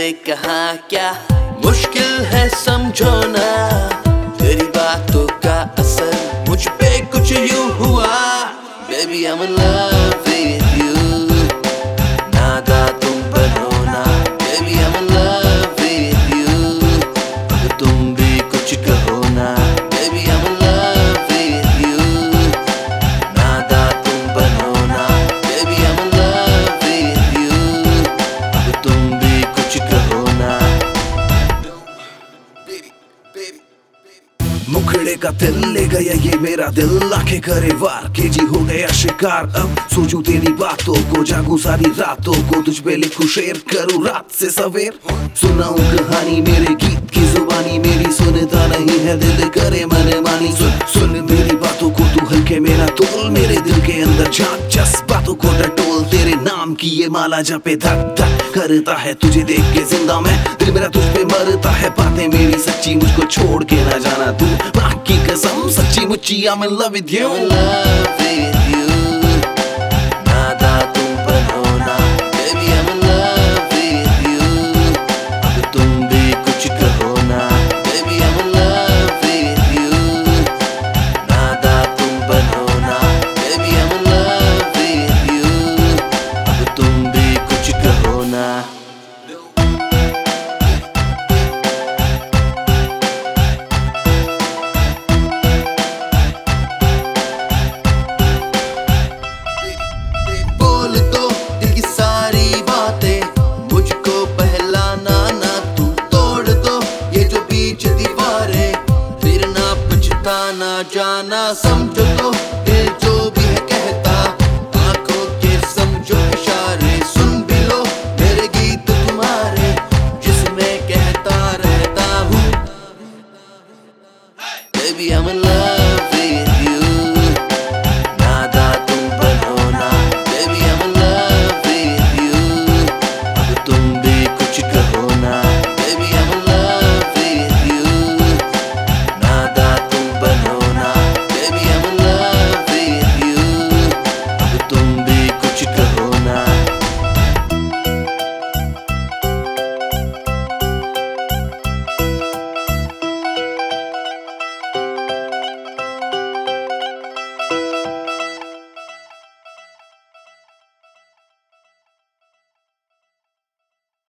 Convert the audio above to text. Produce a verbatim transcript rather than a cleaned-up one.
तुमसे कहा क्या मुश्किल है समझो ना, तेरी बातों का असर मुझ पे कुछ यूं हुआ। Baby I'm in love with you, नादा तुम बनो ना। Baby I'm in love with you, अब तुम भी कुछ कहो ना। Baby I'm in love with you, नादा तुम बनो ना। Baby I'm in love with you, अब तुम भी कुछ कहो ना। मुखड़े का दिल ले गया ये मेरा दिल, आंखें करे वार केजी हो गया शिकार। अब सोचूं तेरी बातों को, जागूं सारी रातों को, तुझ पे लिखूं शेर करूं रात से सवेर। सुनाऊं कहानी मेरे गीत की जुबानी, मेरी सुनता नहीं है दिल करे मन मानी। सुन सुन मेरी बातों को तू हल्के मेरा तोल, मेरे दिल के अंदर झांक जज्बातों को टटोल। तेरे नाम की ये माला जपे धक धक करता है तुझे देख के जिंदा मैं, दिल मेरा तुझ पे मरता है। बातें मेरी सच्ची मुझको छोड़ के ना जाना तू, बाकी कसम सच्ची मुच्ची I'm in love with you, I'm in love with you, नादा तुम बनो ना। Baby I'm in love with you, अब तुम भी कुछ कहो ना। Baby I'm in love with you, नादा तुम बनो ना। Baby I'm in love with you, अब तुम भी कुछ कहो ना। ना जाना समझो तो